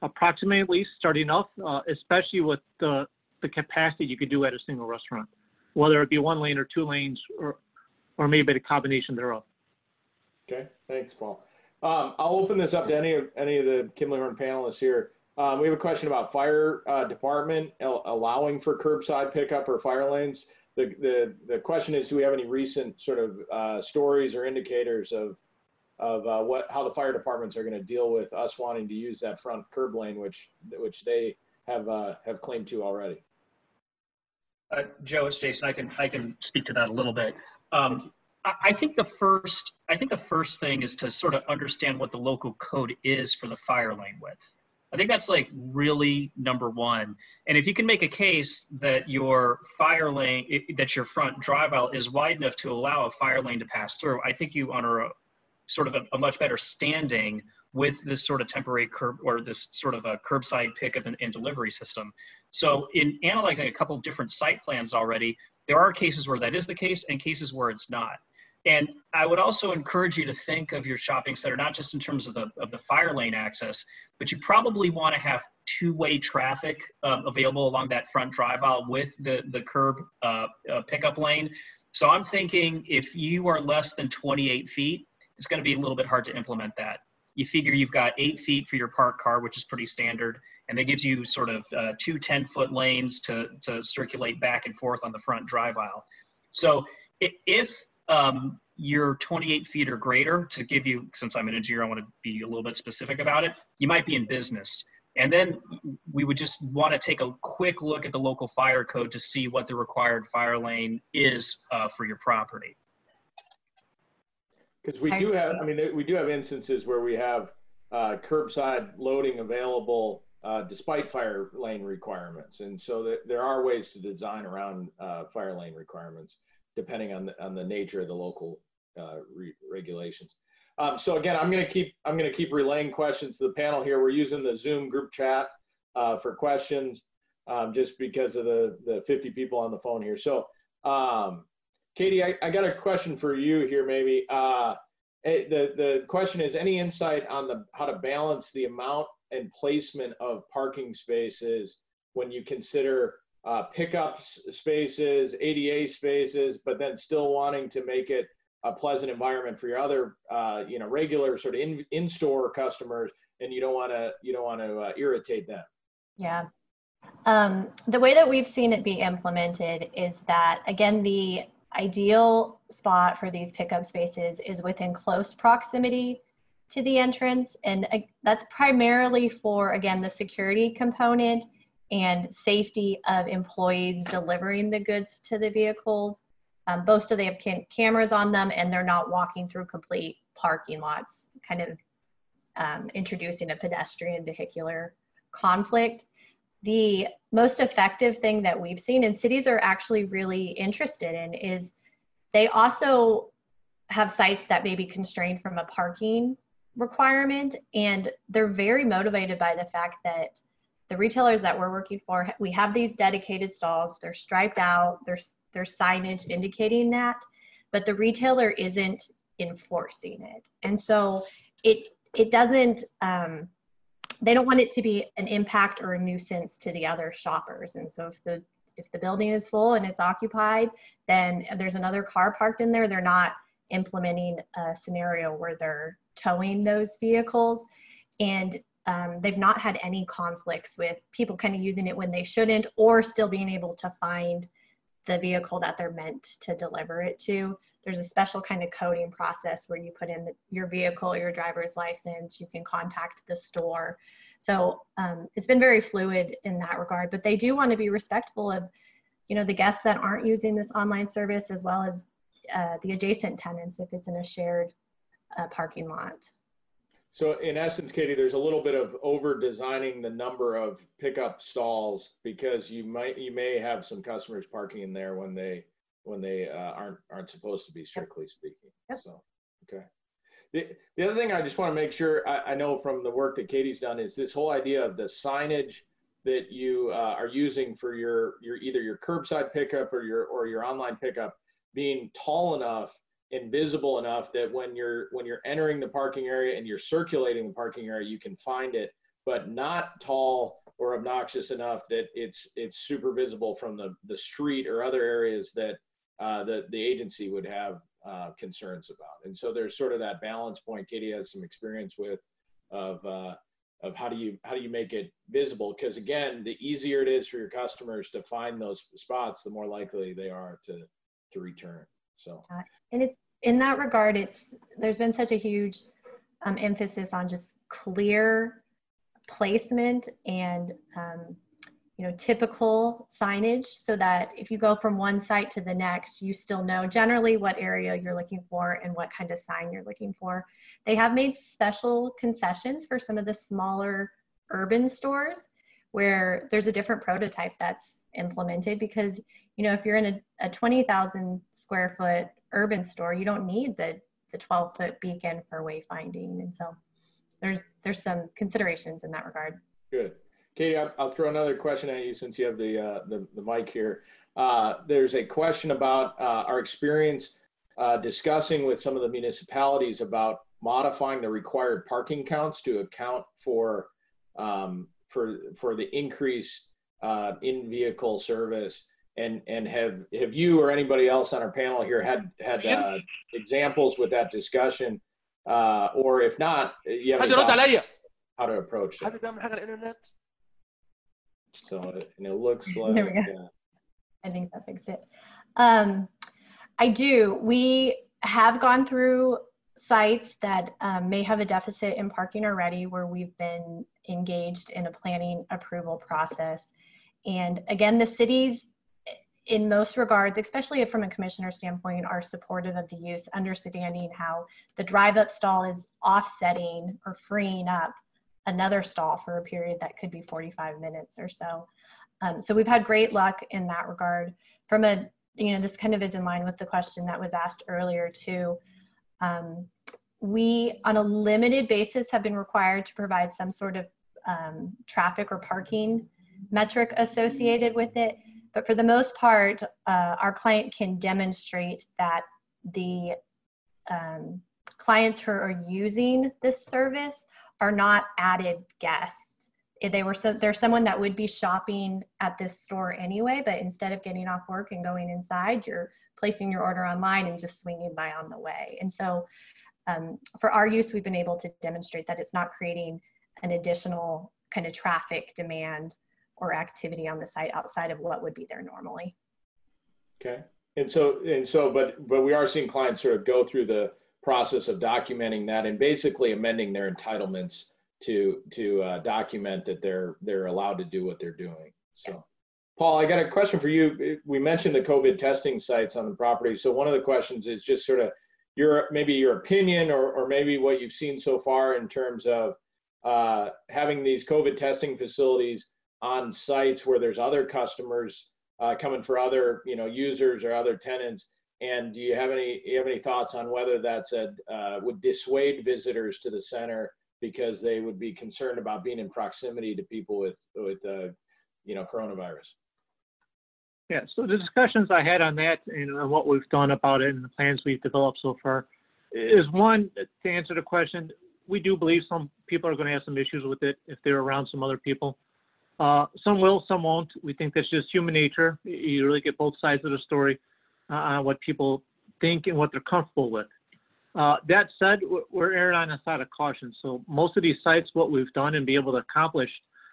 approximately starting off, especially with the capacity you could do at a single restaurant, whether it be 1 lane or 2 lanes or maybe the combination thereof. Okay, thanks, Paul. I'll open this up to any of the Kimley-Horn panelists here. We have a question about fire department allowing for curbside pickup or fire lanes. The question is, do we have any recent sort of stories or indicators of how the fire departments are going to deal with us wanting to use that front curb lane, which they have claimed to already? Joe, it's Jason. I can speak to that a little bit. I think the first thing is to sort of understand what the local code is for the fire lane width. I think that's like really number one. And if you can make a case that your fire lane, that your front drive aisle is wide enough to allow a fire lane to pass through, I think you honor a much better standing with this sort of temporary curb or this sort of a curbside pickup and delivery system. So in analyzing a couple of different site plans already, there are cases where that is the case and cases where it's not. And I would also encourage you to think of your shopping center, not just in terms of the fire lane access, but you probably want to have two-way traffic available along that front drive aisle with the curb pickup lane. So I'm thinking if you are less than 28 feet, it's going to be a little bit hard to implement that. You figure you've got 8 feet for your parked car, which is pretty standard, and that gives you sort of 2 10-foot lanes to circulate back and forth on the front drive aisle. So if you're 28 feet or greater, to give you, since I'm an engineer, I want to be a little bit specific about it, you might be in business. And then we would just want to take a quick look at the local fire code to see what the required fire lane is for your property. Because we do have instances where we have curbside loading available despite fire lane requirements. And so there are ways to design around fire lane requirements depending on the nature of the local regulations. So again, I'm going to keep relaying questions to the panel here. We're using the Zoom group chat for questions just because of the 50 people on the phone here. So Katie, I got a question for you here maybe. The question is, any insight on how to balance the amount and placement of parking spaces when you consider pickup spaces, ADA spaces, but then still wanting to make it a pleasant environment for your other, regular sort of in-store customers, and you don't want to irritate them. Yeah. The way that we've seen it be implemented is that, again, the ideal spot for these pickup spaces is within close proximity to the entrance. And that's primarily for, again, the security component and safety of employees delivering the goods to the vehicles. Both so they have cameras on them and they're not walking through complete parking lots, kind of introducing a pedestrian vehicular conflict. The most effective thing that we've seen, and cities are actually really interested in, is they also have sites that may be constrained from a parking requirement, and they're very motivated by the fact that the retailers that we're working for, we have these dedicated stalls, they're striped out, there's signage indicating that, but the retailer isn't enforcing it. And so it doesn't, they don't want it to be an impact or a nuisance to the other shoppers. And so if the building is full and it's occupied, then there's another car parked in there, they're not implementing a scenario where they're towing those vehicles. And they've not had any conflicts with people kind of using it when they shouldn't, or still being able to find the vehicle that they're meant to deliver it to. There's a special kind of coding process where you put in your vehicle, your driver's license, you can contact the store. So it's been very fluid in that regard, but they do want to be respectful of, the guests that aren't using this online service, as well as the adjacent tenants if it's in a shared parking lot. So in essence, Katie, there's a little bit of over designing the number of pickup stalls, because you may have some customers parking in there when they aren't supposed to be, strictly speaking. Yep. So, okay. The other thing I just want to make sure I know from the work that Katie's done is this whole idea of the signage that you are using for your either your curbside pickup or your online pickup being tall enough and visible enough that when you're entering the parking area and you're circulating the parking area, you can find it but not tall or obnoxious enough that it's super visible from the street or other areas that the agency would have concerns about. And so there's sort of that balance point Katie has some experience with of how do you make it visible? Because again, the easier it is for your customers to find those spots, the more likely they are to return. So, and it's in that regard, there's been such a huge emphasis on just clear placement and typical signage, so that if you go from one site to the next, you still know generally what area you're looking for and what kind of sign you're looking for. They have made special concessions for some of the smaller urban stores where there's a different prototype that's implemented, because if you're in a 20,000 square foot urban store, you don't need the 12-foot beacon for wayfinding. And so there's some considerations in that regard. Good. Katie, I'll throw another question at you since you have the mic here. There's a question about our experience discussing with some of the municipalities about modifying the required parking counts to account for the increase in vehicle service. And have you or anybody else on our panel here had examples with that discussion, or if not, you have any thoughts how to approach that? So, and it looks like, there we go. I think that fixed it. I do. We have gone through sites that may have a deficit in parking already, where we've been engaged in a planning approval process. And again, the cities, in most regards, especially from a commissioner standpoint, are supportive of the use, understanding how the drive-up stall is offsetting or freeing up another stall for a period that could be 45 minutes or so. So we've had great luck in that regard. From this kind of is in line with the question that was asked earlier too. We, on a limited basis, have been required to provide some sort of traffic or parking metric associated with it. But for the most part, our client can demonstrate that the clients who are using this service are not added guests. If there's someone that would be shopping at this store anyway, but instead of getting off work and going inside, you're placing your order online and just swinging by on the way. And so for our use, we've been able to demonstrate that it's not creating an additional kind of traffic demand or activity on the site outside of what would be there normally. Okay. But we are seeing clients sort of go through the process of documenting that and basically amending their entitlements to document that they're allowed to do what they're doing. So, Paul, I got a question for you. We mentioned the COVID testing sites on the property. So one of the questions is just sort of your opinion or maybe what you've seen so far in terms of having these COVID testing facilities on sites where there's other customers coming for other users or other tenants. And do you have any thoughts on whether that's would dissuade visitors to the center because they would be concerned about being in proximity to people with coronavirus? Yeah, so the discussions I had on that and what we've done about it and the plans we've developed so far is, one, to answer the question, we do believe some people are going to have some issues with it if they're around some other people. Some will, some won't. We think that's just human nature. You really get both sides of the story on what people think and what they're comfortable with. That said, we're erring on the side of caution. So most of these sites, what we've done and be able to accomplish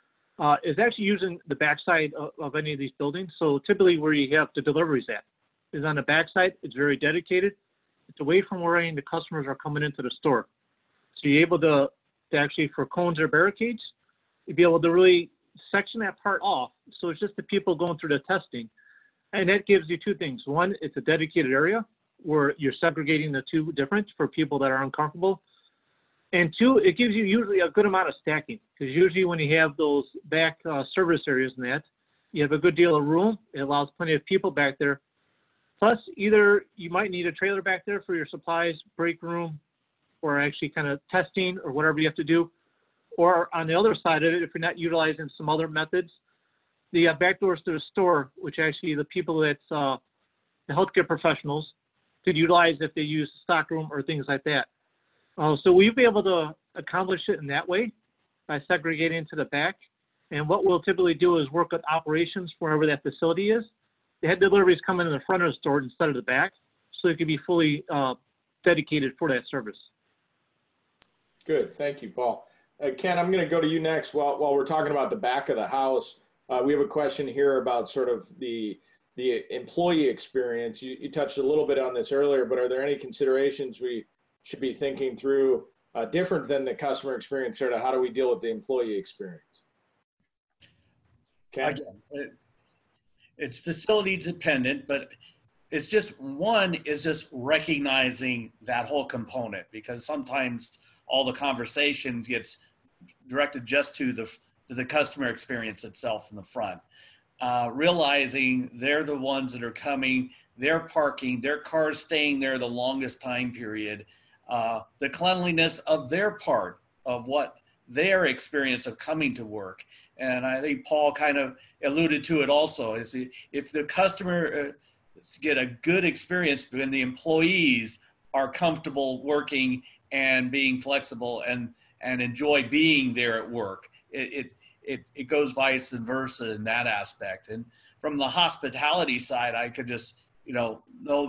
is actually using the backside of any of these buildings. So typically where you have the deliveries at is on the backside. It's very dedicated. It's away from where any of the customers are coming into the store. So you're able to actually, for cones or barricades, you'd be able to really section that part off. So it's just the people going through the testing. And that gives you two things. One, it's a dedicated area where you're segregating the two different for people that are uncomfortable. And two, it gives you usually a good amount of stacking, because usually when you have those back service areas and that, you have a good deal of room. It allows plenty of people back there. Plus, either you might need a trailer back there for your supplies, break room, or actually kind of testing or whatever you have to do. Or on the other side of it, if you're not utilizing some other methods, the back doors to the store, which actually the people that's the healthcare professionals could utilize if they use the stock room or things like that. So we'll be able to accomplish it in that way. by segregating into the back. And what we'll typically do is work with operations wherever that facility is. They had deliveries come in the front of the store instead of the back, so it could be fully dedicated for that service. Good, thank you, Paul. Ken, I'm going to go to you next. While we're talking about the back of the house, we have a question here about sort of the employee experience. You touched a little bit on this earlier, but are there any considerations we should be thinking through different than the customer experience? Sort of how do we deal with the employee experience? Ken? Again, it's facility dependent, but it's just one is just recognizing that whole component, because sometimes all the conversation gets directed just to the customer experience itself in the front. Realizing they're the ones that are coming, they're parking, their car's staying there the longest time period, the cleanliness of their part of what their experience of coming to work. And I think Paul kind of alluded to it also, is if the customer get a good experience when the employees are comfortable working and being flexible and enjoy being there at work, it goes vice versa in that aspect. And from the hospitality side, I could just, know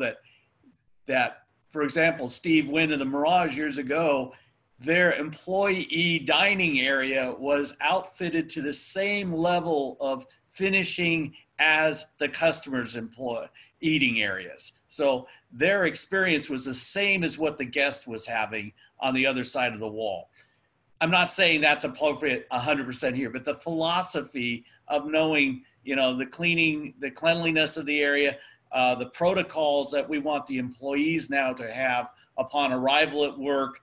that, for example, Steve Wynn of the Mirage years ago, their employee dining area was outfitted to the same level of finishing as the customer's eating areas. So their experience was the same as what the guest was having on the other side of the wall. I'm not saying that's appropriate 100% here, but the philosophy of knowing, the cleaning, the cleanliness of the area, the protocols that we want the employees now to have upon arrival at work,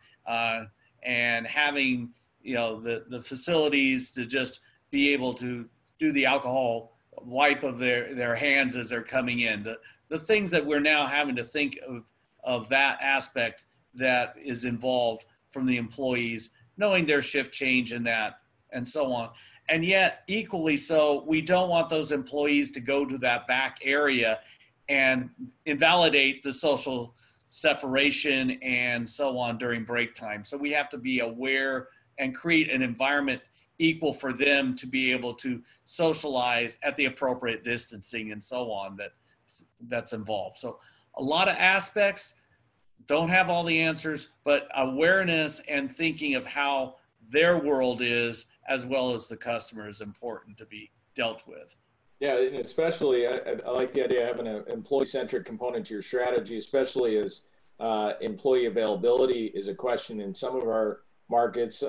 and having, the facilities to just be able to do the alcohol wipe of their hands as they're coming in. The things that we're now having to think of that aspect that is involved from the employees, knowing their shift change in that and so on. And yet equally so, we don't want those employees to go to that back area and invalidate the social separation and so on during break time. So we have to be aware and create an environment equal for them to be able to socialize at the appropriate distancing and so on that's involved. So a lot of aspects, don't have all the answers, but awareness and thinking of how their world is as well as the customer is important to be dealt with. Yeah, and especially I like the idea of having an employee-centric component to your strategy, especially as employee availability is a question in some of our markets,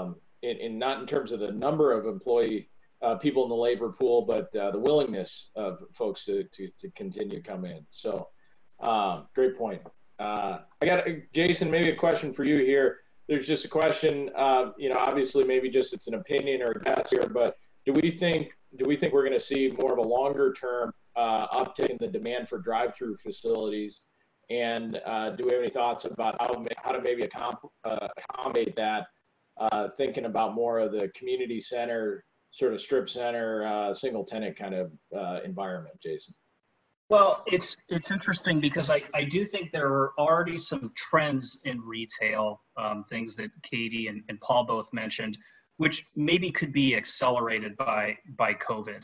in not in terms of the number of employee people in the labor pool, but the willingness of folks to continue to come in. So great point. I got Jason, maybe a question for you here. There's just a question, obviously maybe just it's an opinion or a guess here, but do we think we're going to see more of a longer term uptick in the demand for drive-through facilities? And do we have any thoughts about how to maybe accommodate that, thinking about more of the community center, sort of strip center, single tenant kind of environment, Jason? Well, it's interesting because I do think there are already some trends in retail, things that Katie and Paul both mentioned, which maybe could be accelerated by COVID.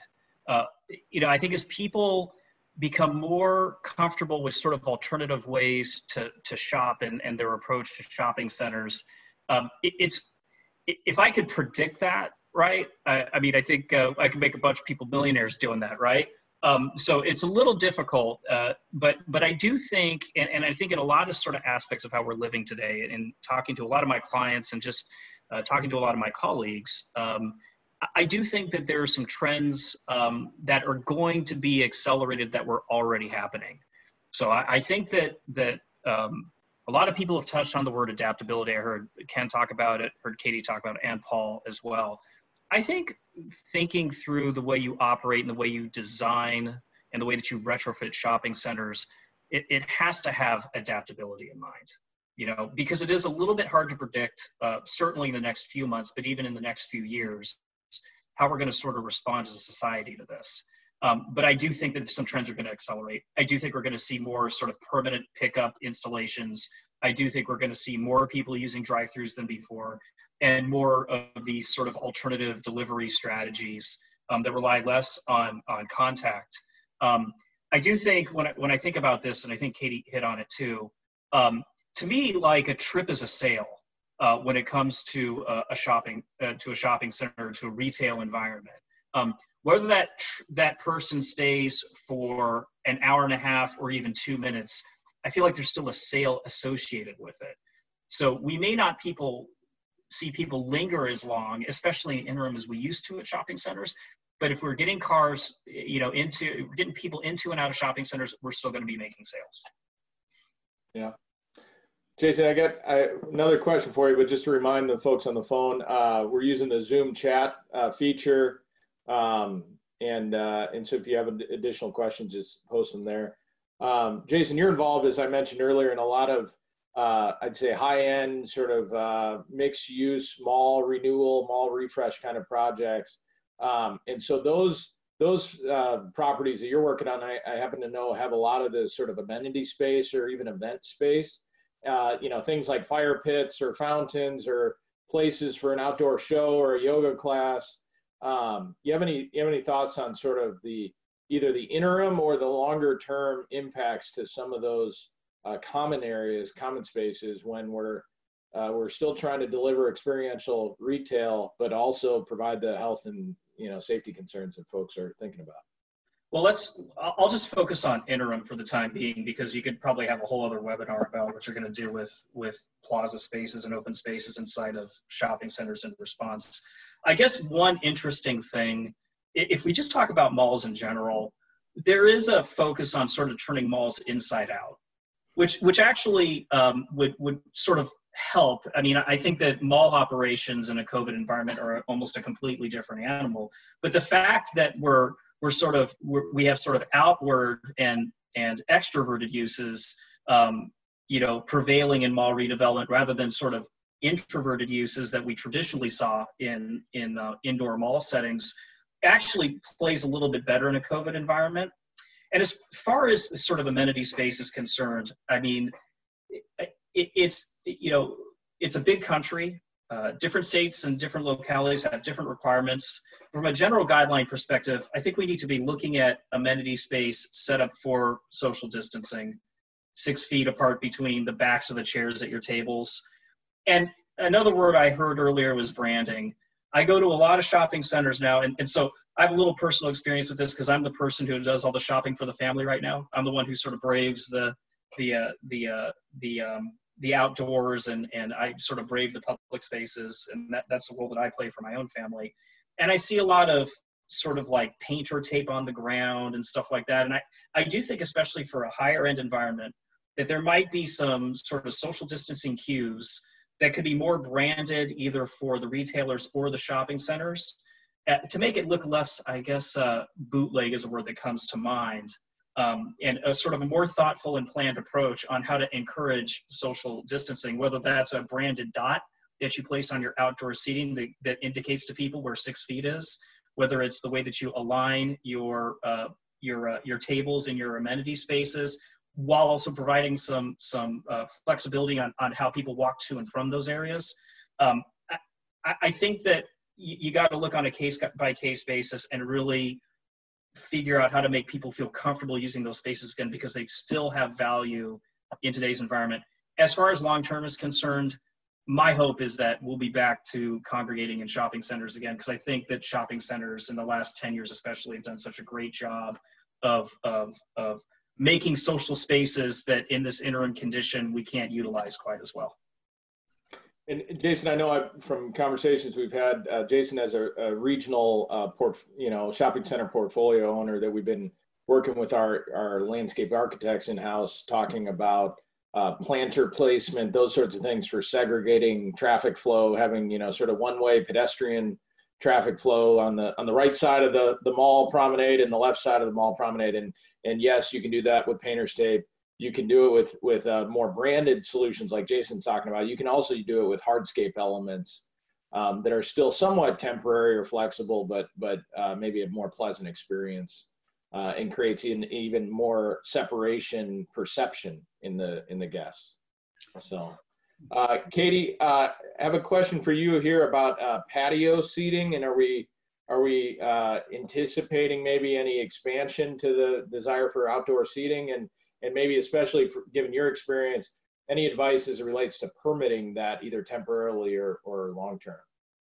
I think as people become more comfortable with sort of alternative ways to shop and their approach to shopping centers, if I could predict that, right? I think I could make a bunch of people millionaires doing that, right? So it's a little difficult, but I do think, and I think in a lot of sort of aspects of how we're living today, and talking to a lot of my clients and just talking to a lot of my colleagues, I do think that there are some trends that are going to be accelerated that were already happening. So I think that a lot of people have touched on the word adaptability. I heard Ken talk about it, heard Katie talk about it, and Paul as well. I think thinking through the way you operate and the way you design and the way that you retrofit shopping centers, it has to have adaptability in mind, because it is a little bit hard to predict, certainly in the next few months, but even in the next few years, how we're going to sort of respond as a society to this. But I do think that some trends are going to accelerate. I do think we're going to see more sort of permanent pickup installations. I do think we're going to see more people using drive-throughs than before. and more of these sort of alternative delivery strategies that rely less on contact. I do think when I think about this, and I think Katie hit on it too, to me, like a trip is a sale when it comes to a shopping center, to a retail environment. Whether that person stays for an hour and a half or even 2 minutes, I feel like there's still a sale associated with it. So we may not see people linger as long, especially in the interim, as we used to at shopping centers. But if we're getting getting people into and out of shopping centers, we're still going to be making sales. Yeah. Jason, I got another question for you, but just to remind the folks on the phone, we're using the Zoom chat feature. And so if you have additional questions, just post them there. Jason, you're involved, as I mentioned earlier, in a lot of, I'd say, high-end sort of mixed-use mall renewal, mall refresh kind of projects. And so those properties that you're working on, I happen to know, have a lot of the sort of amenity space or even event space. Things like fire pits or fountains or places for an outdoor show or a yoga class. You have any thoughts on sort of either the interim or the longer term impacts to some of those common areas, common spaces, when we're still trying to deliver experiential retail, but also provide the health and safety concerns that folks are thinking about? Well, I'll just focus on interim for the time being, because you could probably have a whole other webinar about what you're going to do with plaza spaces and open spaces inside of shopping centers in response. I guess one interesting thing, if we just talk about malls in general, there is a focus on sort of turning malls inside out, which actually would sort of help. I mean, I think that mall operations in a COVID environment are almost a completely different animal, but the fact that we have sort of outward and extroverted uses, prevailing in mall redevelopment, rather than sort of introverted uses that we traditionally saw in indoor mall settings, actually plays a little bit better in a COVID environment. And as far as sort of amenity space is concerned, I mean, it's a big country. Different states and different localities have different requirements. From a general guideline perspective, I think we need to be looking at amenity space set up for social distancing, 6 feet apart between the backs of the chairs at your tables. And another word I heard earlier was branding. I go to a lot of shopping centers now, and so I have a little personal experience with this because I'm the person who does all the shopping for the family right now. I'm the one who sort of braves the outdoors, and I sort of brave the public spaces, and that's the role that I play for my own family. And I see a lot of sort of like painter tape on the ground and stuff like that. And I do think, especially for a higher end environment, that there might be some sort of social distancing cues that could be more branded either for the retailers or the shopping centers to make it look less, I guess, bootleg is a word that comes to mind, and a sort of a more thoughtful and planned approach on how to encourage social distancing, whether that's a branded dot that you place on your outdoor seating that indicates to people where 6 feet is, whether it's the way that you align your tables in your amenity spaces, while also providing some flexibility on how people walk to and from those areas. I think that you got to look on a case-by-case basis and really figure out how to make people feel comfortable using those spaces again, because they still have value in today's environment. As far as long-term is concerned, my hope is that we'll be back to congregating in shopping centers again, because I think that shopping centers in the last 10 years especially have done such a great job of making social spaces that in this interim condition we can't utilize quite as well. And Jason, I know from conversations we've had, Jason as a regional shopping center portfolio owner, that we've been working with our landscape architects in-house, talking about planter placement, those sorts of things for segregating traffic flow, having sort of one-way pedestrian traffic flow on the right side of the mall promenade and the left side of the mall promenade. And yes, you can do that with painter's tape. You can do it with more branded solutions like Jason's talking about. You can also do it with hardscape elements that are still somewhat temporary or flexible, but maybe a more pleasant experience, and creates an even more separation perception in the guests. So Katie, I have a question for you here about patio seating, and are we anticipating maybe any expansion to the desire for outdoor seating, and maybe especially given your experience, any advice as it relates to permitting that either temporarily or long term?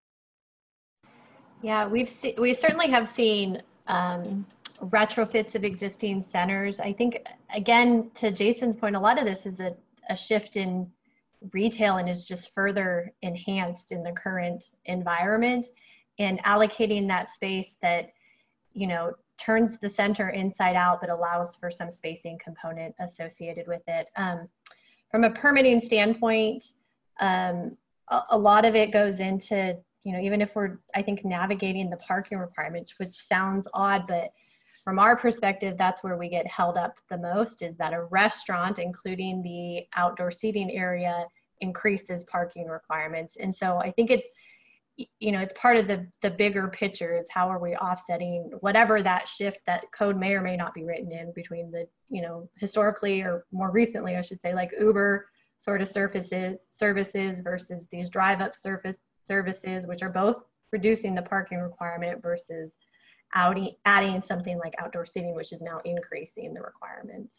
Yeah, we certainly have seen retrofits of existing centers. I think, again, to Jason's point, a lot of this is a shift in retail and is just further enhanced in the current environment, and allocating that space that, you know, turns the center inside out but allows for some spacing component associated with it. From a permitting standpoint, a lot of it goes into, you know, even if we're, I think, navigating the parking requirements, which sounds odd, but from our perspective, that's where we get held up the most, is that a restaurant, including the outdoor seating area, increases parking requirements. And so I think it's, you know, it's part of the bigger picture, is how are we offsetting whatever that shift, that code may or may not be written in between the, you know, historically, or more recently, I should say, like Uber sort of services versus these drive-up services, which are both reducing the parking requirement, versus adding something like outdoor seating, which is now increasing the requirements.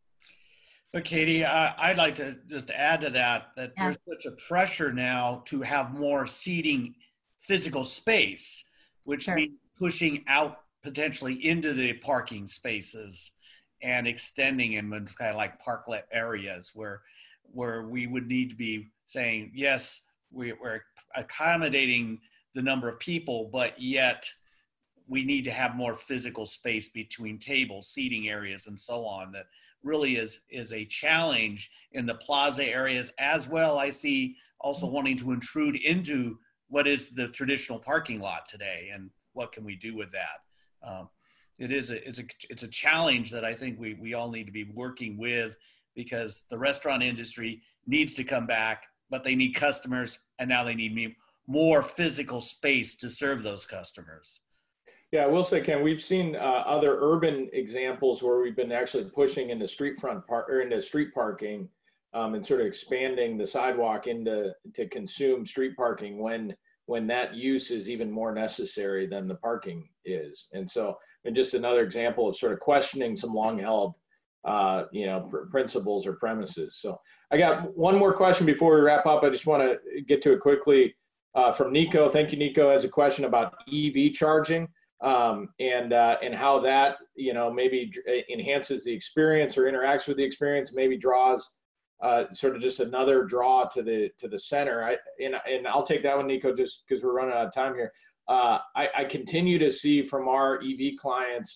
But Katie, I'd like to just add to that, Yeah. there's such a pressure now to have more seating physical space, which Sure. means pushing out potentially into the parking spaces and extending them in kind of like parklet areas where we would need to be saying, yes, we're accommodating the number of people, but yet we need to have more physical space between tables, seating areas, and so on. That really is a challenge in the plaza areas as well. I see also wanting to intrude into what is the traditional parking lot today, and what can we do with that? It's a challenge that I think we all need to be working with, because the restaurant industry needs to come back, but they need customers, and now they need more physical space to serve those customers. Yeah, I will say, Ken, we've seen other urban examples where we've been actually pushing into street parking, and sort of expanding the sidewalk to consume street parking when that use is even more necessary than the parking is. And so, and just another example of sort of questioning some long-held, principles or premises. So I got one more question before we wrap up. I just want to get to it quickly from Nico. Thank you, Nico. Has a question about EV charging. And how that, maybe enhances the experience or interacts with the experience, maybe draws sort of just another draw to the center. And I'll take that one, Nico, just because we're running out of time here. I continue to see from our EV clients,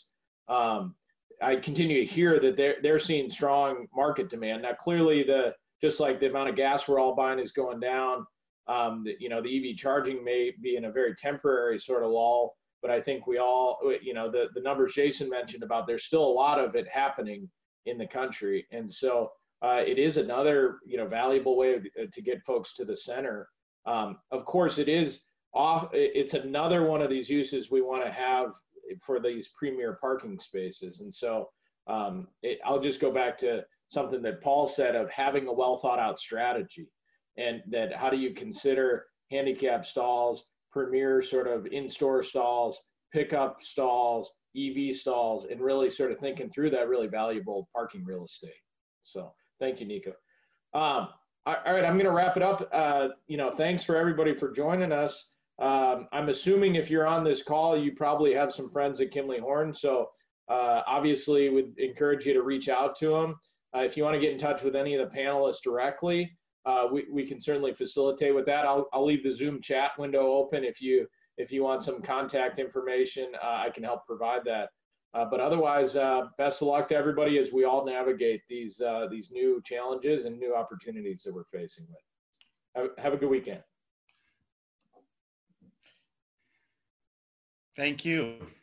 I continue to hear that they're seeing strong market demand. Now, clearly, just like the amount of gas we're all buying is going down, the EV charging may be in a very temporary sort of lull. But I think we all, the numbers Jason mentioned about, there's still a lot of it happening in the country. And so it is another, valuable way to get folks to the center. Of course, it's another one of these uses we want to have for these premier parking spaces. And so I'll just go back to something that Paul said of having a well thought out strategy, and that how do you consider handicap stalls, premier sort of in-store stalls, pickup stalls, EV stalls, and really sort of thinking through that really valuable parking real estate. So thank you, Nico. All right, I'm going to wrap it up. Thanks for everybody for joining us. I'm assuming if you're on this call, you probably have some friends at Kimley-Horn. So obviously would encourage you to reach out to them. If you want to get in touch with any of the panelists directly, we can certainly facilitate with that. I'll leave the Zoom chat window open. If you want some contact information, I can help provide that. But otherwise, best of luck to everybody as we all navigate these new challenges and new opportunities that we're facing with. Have a good weekend. Thank you.